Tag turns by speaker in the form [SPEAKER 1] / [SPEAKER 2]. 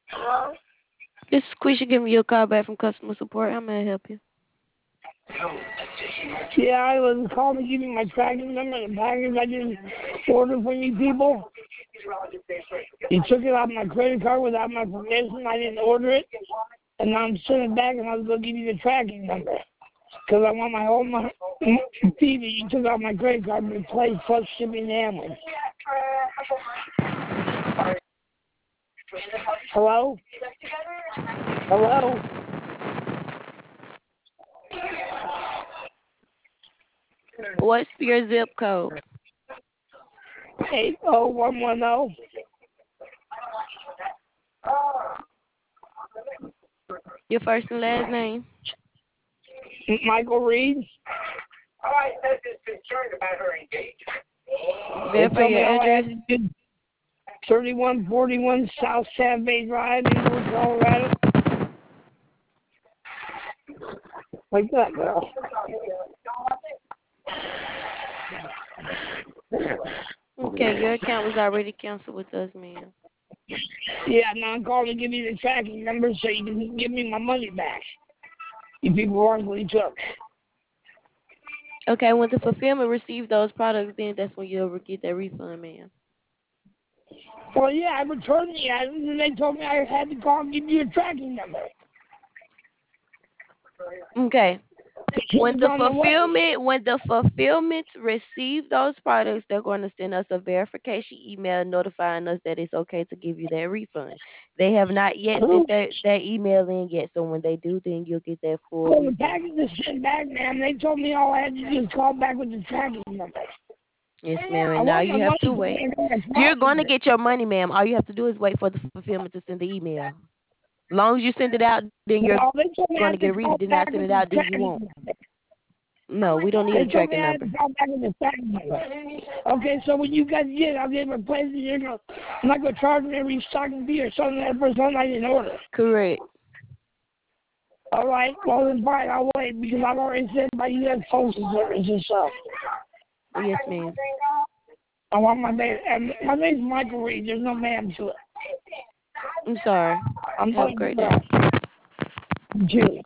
[SPEAKER 1] Hello?
[SPEAKER 2] This is Quisha giving you a call back from customer support. How may I help you?
[SPEAKER 1] Yeah, I was calling to give you my tracking number and the package I didn't order from you people. You took it off my credit card without my permission. I didn't order it. And now I'm sending it back and I was going to give you the tracking number. Because I want my whole fee that you took off my credit card replaced plus shipping and handling. Hello? Hello?
[SPEAKER 2] What's your zip code?
[SPEAKER 1] 80110.
[SPEAKER 2] Your first and last name?
[SPEAKER 1] Michael Reed.
[SPEAKER 3] I said this concerned about her engagement.
[SPEAKER 1] They
[SPEAKER 2] Verify
[SPEAKER 1] told
[SPEAKER 2] your
[SPEAKER 1] me all I
[SPEAKER 2] address.
[SPEAKER 1] had to do 3141 South Santa Fe Drive, Inglewood, Colorado. Like that, girl.
[SPEAKER 2] Okay, your account was already canceled with us, ma'am.
[SPEAKER 1] Yeah, now I'm calling to give you the tracking number so you can give me my money back. You people wrongfully took.
[SPEAKER 2] Okay, when the fulfillment receives those products, then that's when you'll get that refund, ma'am.
[SPEAKER 1] Well, yeah, I returned the items and they told me I had to call and give you a tracking number.
[SPEAKER 2] Okay. When
[SPEAKER 1] It's
[SPEAKER 2] the
[SPEAKER 1] on the way.
[SPEAKER 2] fulfillment receive those products, they're going to send us a verification email notifying us that it's okay to give you that refund. They have not yet
[SPEAKER 1] Who?
[SPEAKER 2] sent that email in yet, so when they do, then you'll get that full
[SPEAKER 1] Well, the
[SPEAKER 2] refund.
[SPEAKER 1] package is sent back, ma'am. They told me all I had to do is call back with the tracking number.
[SPEAKER 2] Yes, ma'am.
[SPEAKER 1] I
[SPEAKER 2] And now
[SPEAKER 1] want my
[SPEAKER 2] you have
[SPEAKER 1] money
[SPEAKER 2] to
[SPEAKER 1] back.
[SPEAKER 2] wait.
[SPEAKER 1] I got my
[SPEAKER 2] You're going to
[SPEAKER 1] tracking.
[SPEAKER 2] get your money, ma'am. All you have to do is wait for the fulfillment to send the email. As long as you send it out, then you're
[SPEAKER 1] No, they
[SPEAKER 2] going to
[SPEAKER 1] told
[SPEAKER 2] get
[SPEAKER 1] me
[SPEAKER 2] a
[SPEAKER 1] I had to
[SPEAKER 2] refund. Did
[SPEAKER 1] call
[SPEAKER 2] not send
[SPEAKER 1] back
[SPEAKER 2] it
[SPEAKER 1] with
[SPEAKER 2] out,
[SPEAKER 1] the
[SPEAKER 2] then you won't.
[SPEAKER 1] tracking number.
[SPEAKER 2] No, we don't need
[SPEAKER 1] They
[SPEAKER 2] a
[SPEAKER 1] told me
[SPEAKER 2] tracking
[SPEAKER 1] I had
[SPEAKER 2] number.
[SPEAKER 1] to call back with the tracking number. Okay, so when you guys get it, I'll get my place. I'm not going to charge me every stocking fee or something for something I didn't order.
[SPEAKER 2] Correct.
[SPEAKER 1] All right, well, then fine. I'll wait because I've already sent my U.S. Postal Service and stuff.
[SPEAKER 2] Yes, ma'am.
[SPEAKER 1] I want my name. And my name's Michael Reed. There's no ma'am to it.
[SPEAKER 2] I'm sorry.
[SPEAKER 1] I'm
[SPEAKER 2] Have a
[SPEAKER 1] going to
[SPEAKER 2] great
[SPEAKER 1] go.
[SPEAKER 2] day.
[SPEAKER 1] Julie.